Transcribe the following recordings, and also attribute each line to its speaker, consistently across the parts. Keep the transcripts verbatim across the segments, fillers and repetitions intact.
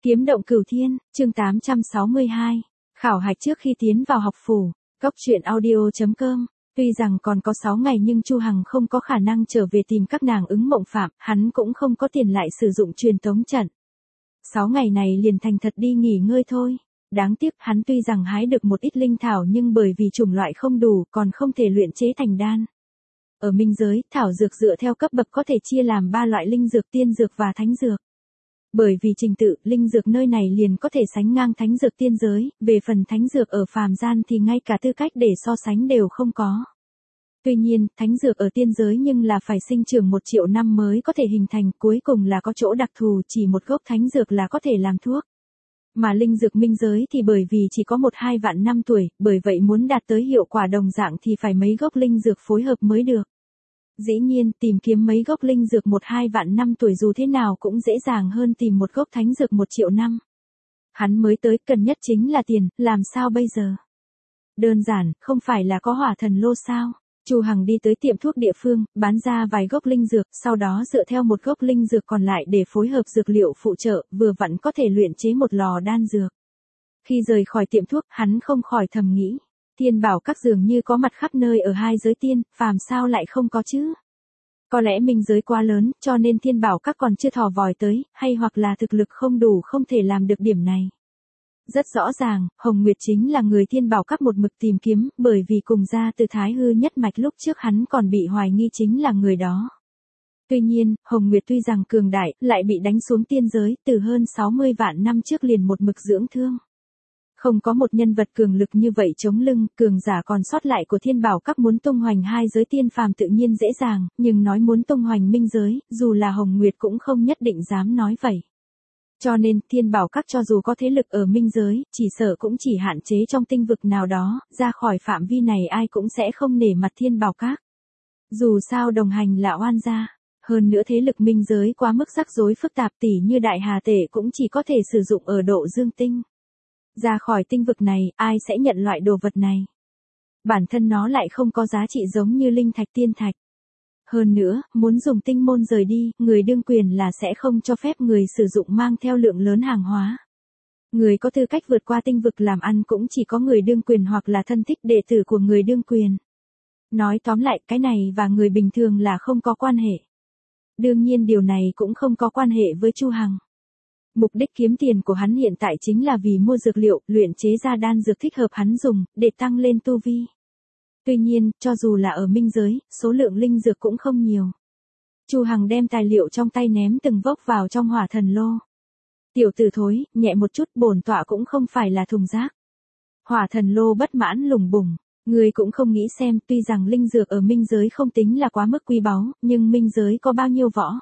Speaker 1: Kiếm động cửu thiên, chương tám trăm sáu mươi hai. Khảo hạch trước khi tiến vào học phủ. Cốc truyện audio chấm com. Tuy rằng còn có sáu ngày nhưng Chu Hằng không có khả năng trở về tìm các nàng ứng mộng phạm, hắn cũng không có tiền lại sử dụng truyền tống trận. Sáu ngày này liền thành thật đi nghỉ ngơi thôi. Đáng tiếc hắn tuy rằng hái được một ít linh thảo nhưng bởi vì chủng loại không đủ còn không thể luyện chế thành đan. Ở minh giới, thảo dược dựa theo cấp bậc có thể chia làm ba loại linh dược, tiên dược và thánh dược. Bởi vì trình tự, linh dược nơi này liền có thể sánh ngang thánh dược tiên giới, về phần thánh dược ở phàm gian thì ngay cả tư cách để so sánh đều không có. Tuy nhiên, thánh dược ở tiên giới nhưng là phải sinh trưởng một triệu năm mới có thể hình thành, cuối cùng là có chỗ đặc thù, chỉ một gốc thánh dược là có thể làm thuốc. Mà linh dược minh giới thì bởi vì chỉ có một hai vạn năm tuổi, bởi vậy muốn đạt tới hiệu quả đồng dạng thì phải mấy gốc linh dược phối hợp mới được. Dĩ nhiên, tìm kiếm mấy gốc linh dược một hai vạn năm tuổi dù thế nào cũng dễ dàng hơn tìm một gốc thánh dược một triệu năm. Hắn mới tới, cần nhất chính là tiền, làm sao bây giờ? Đơn giản, không phải là có hỏa thần lô sao? Chu Hằng đi tới tiệm thuốc địa phương, bán ra vài gốc linh dược, sau đó dựa theo một gốc linh dược còn lại để phối hợp dược liệu phụ trợ, vừa vặn có thể luyện chế một lò đan dược. Khi rời khỏi tiệm thuốc, hắn không khỏi thầm nghĩ. Tiên bảo các dường như có mặt khắp nơi ở hai giới tiên, phàm sao lại không có chứ? Có lẽ minh giới quá lớn, cho nên thiên bảo các còn chưa thò vòi tới, hay hoặc là thực lực không đủ không thể làm được điểm này. Rất rõ ràng, Hồng Nguyệt chính là người thiên bảo các một mực tìm kiếm, bởi vì cùng ra từ Thái Hư nhất mạch lúc trước hắn còn bị hoài nghi chính là người đó. Tuy nhiên, Hồng Nguyệt tuy rằng cường đại, lại bị đánh xuống tiên giới, từ hơn sáu mươi vạn năm trước liền một mực dưỡng thương. Không có một nhân vật cường lực như vậy chống lưng, cường giả còn sót lại của thiên bảo các muốn tung hoành hai giới tiên phàm tự nhiên dễ dàng, nhưng nói muốn tung hoành minh giới, dù là Hồng Nguyệt cũng không nhất định dám nói vậy. Cho nên, thiên bảo các cho dù có thế lực ở minh giới, chỉ sợ cũng chỉ hạn chế trong tinh vực nào đó, ra khỏi phạm vi này ai cũng sẽ không nể mặt thiên bảo các. Dù sao đồng hành là oan gia, hơn nữa thế lực minh giới quá mức rắc rối phức tạp tỉ như đại hà tể cũng chỉ có thể sử dụng ở độ dương tinh. Ra khỏi tinh vực này, ai sẽ nhận loại đồ vật này? Bản thân nó lại không có giá trị giống như linh thạch tiên thạch. Hơn nữa, muốn dùng tinh môn rời đi, người đương quyền là sẽ không cho phép người sử dụng mang theo lượng lớn hàng hóa. Người có tư cách vượt qua tinh vực làm ăn cũng chỉ có người đương quyền hoặc là thân thích đệ tử của người đương quyền. Nói tóm lại, cái này và người bình thường là không có quan hệ. Đương nhiên điều này cũng không có quan hệ với Chu Hằng. Mục đích kiếm tiền của hắn hiện tại chính là vì mua dược liệu, luyện chế ra đan dược thích hợp hắn dùng, để tăng lên tu vi. Tuy nhiên, cho dù là ở minh giới, số lượng linh dược cũng không nhiều. Chu Hằng đem tài liệu trong tay ném từng vốc vào trong hỏa thần lô. Tiểu tử thối, nhẹ một chút, bổn tọa cũng không phải là thùng rác. Hỏa thần lô bất mãn lùng bùng. Người cũng không nghĩ xem, tuy rằng linh dược ở minh giới không tính là quá mức quý báu, nhưng minh giới có bao nhiêu võ.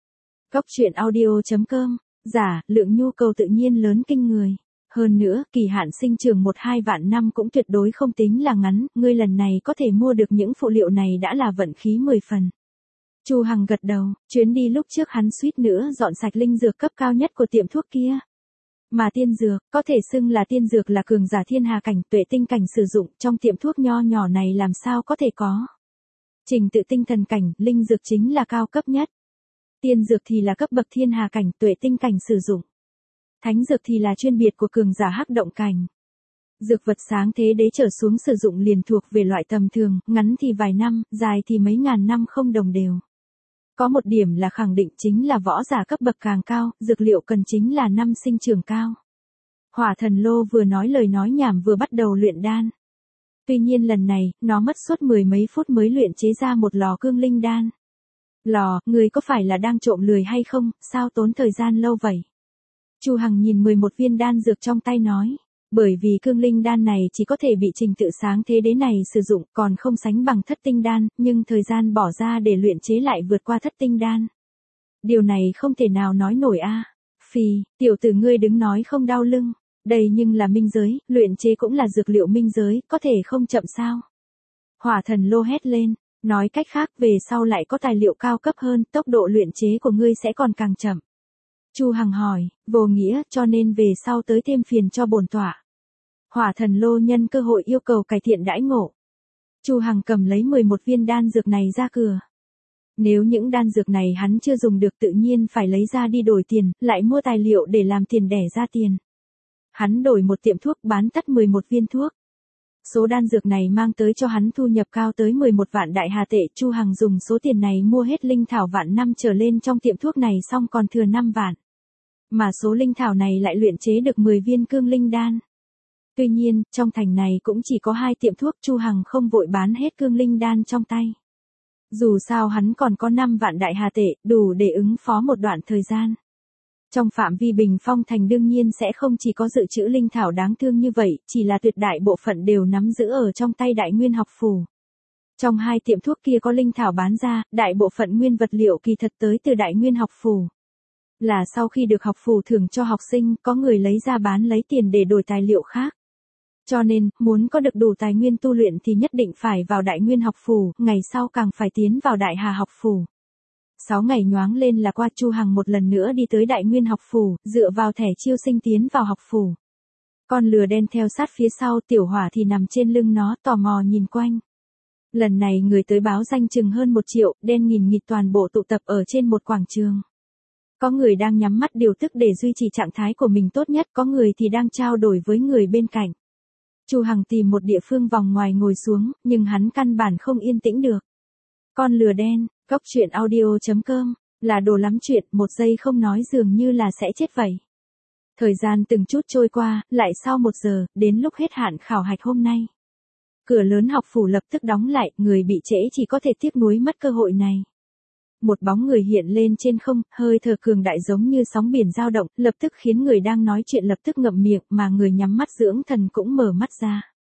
Speaker 1: Cốc truyện audio chấm com. Giả, lượng nhu cầu tự nhiên lớn kinh người. Hơn nữa, kỳ hạn sinh trưởng một hai vạn năm cũng tuyệt đối không tính là ngắn, ngươi lần này có thể mua được những phụ liệu này đã là vận khí mười phần. Chu Hằng gật đầu, chuyến đi lúc trước hắn suýt nữa dọn sạch linh dược cấp cao nhất của tiệm thuốc kia. Mà tiên dược, có thể xưng là tiên dược là cường giả thiên hà cảnh, tuệ tinh cảnh sử dụng, trong tiệm thuốc nho nhỏ này làm sao có thể có. Trình tự tinh thần cảnh, linh dược chính là cao cấp nhất. Tiên dược thì là cấp bậc thiên hà cảnh, tuệ tinh cảnh sử dụng. Thánh dược thì là chuyên biệt của cường giả hắc động cảnh. Dược vật sáng thế đế trở xuống sử dụng liền thuộc về loại tầm thường, ngắn thì vài năm, dài thì mấy ngàn năm không đồng đều. Có một điểm là khẳng định chính là võ giả cấp bậc càng cao, dược liệu cần chính là năm sinh trưởng cao. Hỏa thần lô vừa nói lời nói nhảm vừa bắt đầu luyện đan. Tuy nhiên lần này, nó mất suốt mười mấy phút mới luyện chế ra một lò cương linh đan. Lò, người có phải là đang trộm lười hay không, sao tốn thời gian lâu vậy? Chu Hằng nhìn mười một viên đan dược trong tay nói, bởi vì cương linh đan này chỉ có thể bị trình tự sáng thế đế này sử dụng, còn không sánh bằng thất tinh đan, nhưng thời gian bỏ ra để luyện chế lại vượt qua thất tinh đan. Điều này không thể nào nói nổi a. À. Phì, tiểu tử ngươi đứng nói không đau lưng, đây nhưng là minh giới, luyện chế cũng là dược liệu minh giới, có thể không chậm sao? Hỏa thần lô hét lên. Nói cách khác về sau lại có tài liệu cao cấp hơn, tốc độ luyện chế của ngươi sẽ còn càng chậm. Chu Hằng hỏi, vô nghĩa, cho nên về sau tới thêm phiền cho bổn tọa. Hỏa thần lô nhân cơ hội yêu cầu cải thiện đãi ngộ. Chu Hằng cầm lấy mười một viên đan dược này ra cửa. Nếu những đan dược này hắn chưa dùng được tự nhiên phải lấy ra đi đổi tiền, lại mua tài liệu để làm tiền đẻ ra tiền. Hắn đổi một tiệm thuốc bán tắt mười một viên thuốc. Số đan dược này mang tới cho hắn thu nhập cao tới mười một vạn đại hà tệ. Chu Hằng dùng số tiền này mua hết linh thảo vạn năm trở lên trong tiệm thuốc này xong còn thừa năm vạn. Mà số linh thảo này lại luyện chế được mười viên cương linh đan. Tuy nhiên, trong thành này cũng chỉ có hai tiệm thuốc, Chu Hằng không vội bán hết cương linh đan trong tay. Dù sao hắn còn có năm vạn đại hà tệ, đủ để ứng phó một đoạn thời gian. Trong phạm vi Bình Phong thành đương nhiên sẽ không chỉ có dự trữ linh thảo đáng thương như vậy, chỉ là tuyệt đại bộ phận đều nắm giữ ở trong tay Đại Nguyên học phủ. Trong hai tiệm thuốc kia có linh thảo bán ra, đại bộ phận nguyên vật liệu kỳ thật tới từ Đại Nguyên học phủ. Là sau khi được học phủ thưởng cho học sinh, có người lấy ra bán lấy tiền để đổi tài liệu khác. Cho nên, muốn có được đủ tài nguyên tu luyện thì nhất định phải vào Đại Nguyên học phủ, ngày sau càng phải tiến vào Đại Hà học phủ. Sáu ngày nhoáng lên là qua, Chu Hằng một lần nữa đi tới Đại Nguyên học phủ, dựa vào thẻ chiêu sinh tiến vào học phủ. Con lừa đen theo sát phía sau, Tiểu Hỏa thì nằm trên lưng nó, tò mò nhìn quanh. Lần này người tới báo danh chừng hơn một triệu, đen nghìn nghịt toàn bộ tụ tập ở trên một quảng trường. Có người đang nhắm mắt điều tức để duy trì trạng thái của mình tốt nhất, có người thì đang trao đổi với người bên cạnh. Chu Hằng tìm một địa phương vòng ngoài ngồi xuống, nhưng hắn căn bản không yên tĩnh được. Con lừa đen, Cốc Truyện Audio chấm com, là đồ lắm chuyện, một giây không nói dường như là sẽ chết vậy. Thời gian từng chút trôi qua, lại sau một giờ, đến lúc hết hạn khảo hạch hôm nay. Cửa lớn học phủ lập tức đóng lại, người bị trễ chỉ có thể tiếc nuối mất cơ hội này. Một bóng người hiện lên trên không, hơi thở cường đại giống như sóng biển dao động, lập tức khiến người đang nói chuyện lập tức ngậm miệng, mà người nhắm mắt dưỡng thần cũng mở mắt ra.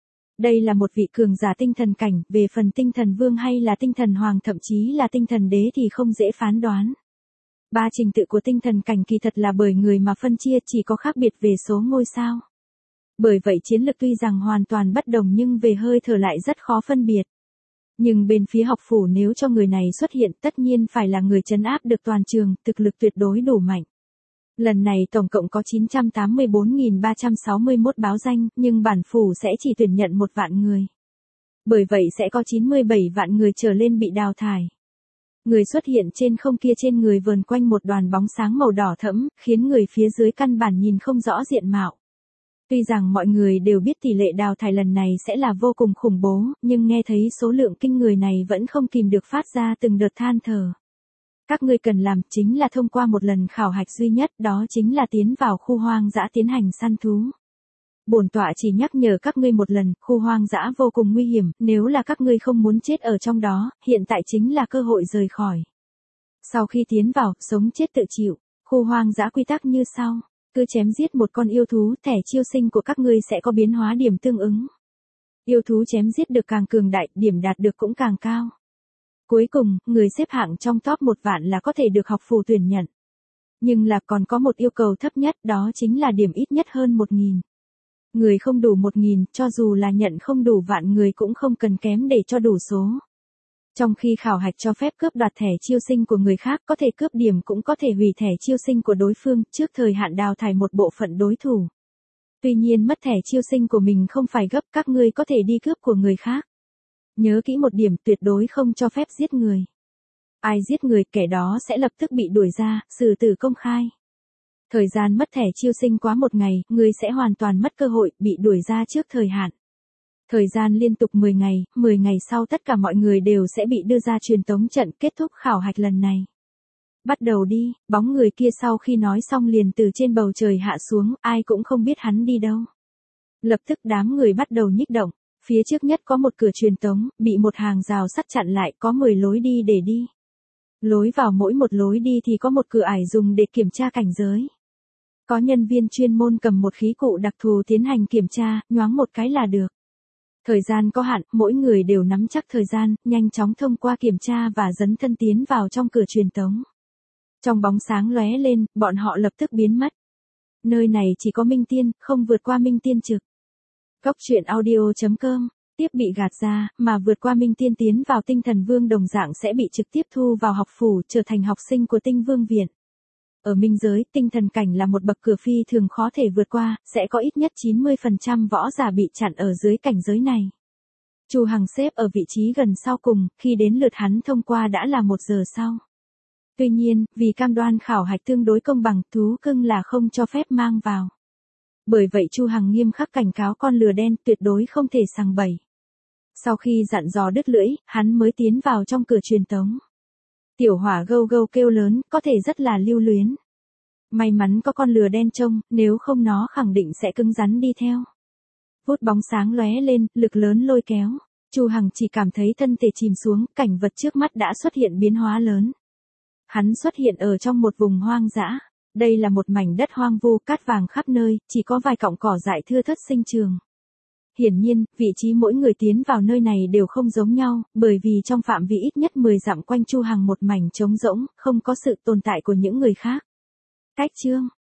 Speaker 1: Đây là một vị cường giả tinh thần cảnh, về phần tinh thần vương hay là tinh thần hoàng thậm chí là tinh thần đế thì không dễ phán đoán. Ba trình tự của tinh thần cảnh kỳ thật là bởi người mà phân chia, chỉ có khác biệt về số ngôi sao. Bởi vậy chiến lực tuy rằng hoàn toàn bất đồng nhưng về hơi thở lại rất khó phân biệt. Nhưng bên phía học phủ nếu cho người này xuất hiện tất nhiên phải là người trấn áp được toàn trường, thực lực tuyệt đối đủ mạnh. Lần này tổng cộng có chín trăm tám mươi bốn nghìn ba trăm sáu mươi mốt báo danh, nhưng bản phủ sẽ chỉ tuyển nhận một vạn người. Bởi vậy sẽ có chín mươi bảy vạn người trở lên bị đào thải. Người xuất hiện trên không kia trên người vờn quanh một đoàn bóng sáng màu đỏ thẫm, khiến người phía dưới căn bản nhìn không rõ diện mạo. Tuy rằng mọi người đều biết tỷ lệ đào thải lần này sẽ là vô cùng khủng bố, nhưng nghe thấy số lượng kinh người này vẫn không kìm được phát ra từng đợt than thở. Các ngươi cần làm chính là thông qua một lần khảo hạch duy nhất, đó chính là tiến vào khu hoang dã tiến hành săn thú. Bổn tọa chỉ nhắc nhở các ngươi một lần, khu hoang dã vô cùng nguy hiểm, nếu là các ngươi không muốn chết ở trong đó, hiện tại chính là cơ hội rời khỏi. Sau khi tiến vào, sống chết tự chịu, khu hoang dã quy tắc như sau. Cứ chém giết một con yêu thú, thẻ chiêu sinh của các ngươi sẽ có biến hóa điểm tương ứng. Yêu thú chém giết được càng cường đại, điểm đạt được cũng càng cao. Cuối cùng, người xếp hạng trong top một vạn là có thể được học phủ tuyển nhận. Nhưng là còn có một yêu cầu thấp nhất, đó chính là điểm ít nhất hơn một nghìn. Người không đủ một nghìn, cho dù là nhận không đủ vạn người cũng không cần kém để cho đủ số. Trong khi khảo hạch cho phép cướp đoạt thẻ chiêu sinh của người khác, có thể cướp điểm cũng có thể hủy thẻ chiêu sinh của đối phương, trước thời hạn đào thải một bộ phận đối thủ. Tuy nhiên mất thẻ chiêu sinh của mình không phải gấp, các ngươi có thể đi cướp của người khác. Nhớ kỹ một điểm, tuyệt đối không cho phép giết người. Ai giết người, kẻ đó sẽ lập tức bị đuổi ra, xử tử công khai. Thời gian mất thẻ chiêu sinh quá một ngày, người sẽ hoàn toàn mất cơ hội, bị đuổi ra trước thời hạn. Thời gian liên tục mười ngày, mười ngày sau tất cả mọi người đều sẽ bị đưa ra truyền tống trận, kết thúc khảo hạch lần này. Bắt đầu đi, bóng người kia sau khi nói xong liền từ trên bầu trời hạ xuống, ai cũng không biết hắn đi đâu. Lập tức đám người bắt đầu nhích động, phía trước nhất có một cửa truyền tống, bị một hàng rào sắt chặn lại, có mười lối đi để đi. Lối vào mỗi một lối đi thì có một cửa ải dùng để kiểm tra cảnh giới. Có nhân viên chuyên môn cầm một khí cụ đặc thù tiến hành kiểm tra, nhoáng một cái là được. Thời gian có hạn, mỗi người đều nắm chắc thời gian, nhanh chóng thông qua kiểm tra và dấn thân tiến vào trong cửa truyền tống. Trong bóng sáng lóe lên, bọn họ lập tức biến mất. Nơi này chỉ có Minh Tiên, không vượt qua Minh Tiên trực. Cốc Truyện Audio chấm com, tiếp bị gạt ra, mà vượt qua Minh Tiên tiến vào Tinh Thần Vương đồng dạng sẽ bị trực tiếp thu vào học phủ, trở thành học sinh của Tinh Vương Viện. Ở minh giới, tinh thần cảnh là một bậc cửa phi thường khó thể vượt qua, sẽ có ít nhất chín mươi phần trăm võ giả bị chặn ở dưới cảnh giới này. Chu Hằng xếp ở vị trí gần sau cùng, khi đến lượt hắn thông qua đã là một giờ sau. Tuy nhiên, vì cam đoan khảo hạch tương đối công bằng, thú cưng là không cho phép mang vào. Bởi vậy Chu Hằng nghiêm khắc cảnh cáo con lừa đen tuyệt đối không thể sằng bậy. Sau khi dặn dò đứt lưỡi, hắn mới tiến vào trong cửa truyền tống. Tiểu hỏa gâu gâu kêu lớn, có thể rất là lưu luyến. May mắn có con lừa đen trông, nếu không nó khẳng định sẽ cứng rắn đi theo. Vút bóng sáng lóe lên, lực lớn lôi kéo. Chu Hằng chỉ cảm thấy thân thể chìm xuống, cảnh vật trước mắt đã xuất hiện biến hóa lớn. Hắn xuất hiện ở trong một vùng hoang dã. Đây là một mảnh đất hoang vu, cát vàng khắp nơi, chỉ có vài cọng cỏ dại thưa thớt sinh trường. Hiển nhiên, vị trí mỗi người tiến vào nơi này đều không giống nhau, bởi vì trong phạm vi ít nhất mười dặm quanh Chu Hằng một mảnh trống rỗng, không có sự tồn tại của những người khác. Cách chương